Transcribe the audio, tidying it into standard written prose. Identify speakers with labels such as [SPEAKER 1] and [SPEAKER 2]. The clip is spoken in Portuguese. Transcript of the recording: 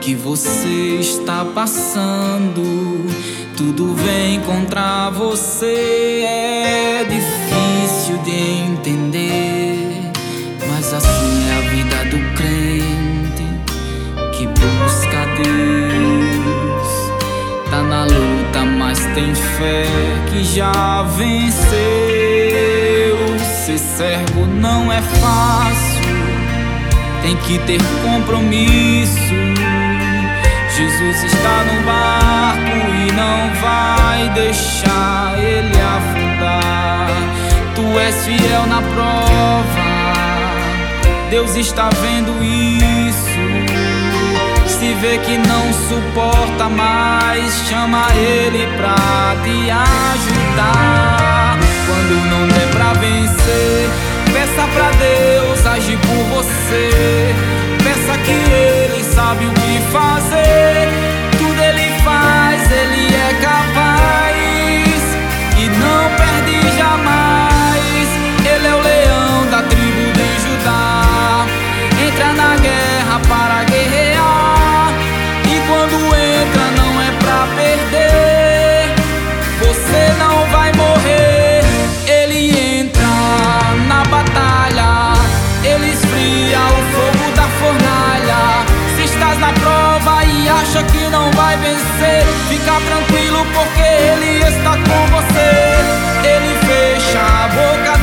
[SPEAKER 1] que você está passando, tudo vem contra você. É difícil de entender, mas assim é a vida do crente que busca Deus. Tá na luta, mas tem fé que já venceu. Ser servo não é fácil, tem que ter compromisso. Jesus está no barco e não vai deixar ele afundar. Tu és fiel na prova, Deus está vendo isso. Se vê que não suporta mais, chama ele pra te ajudar. Quando não der pra vencer, peça pra Deus agir por você. Peça que ele sabe o que fazer. Tudo ele faz, ele é capaz e não perde jamais. Ele é o leão da tribo de Judá, entra na guerra para guerrear. E quando entra não é pra perder, você não vai morrer. Ele entra na batalha, ele esfria o fogo da fornalha. Se estás na prova e acha que não vai vencer, fica tranquilo porque ele está com você. Ele fecha a boca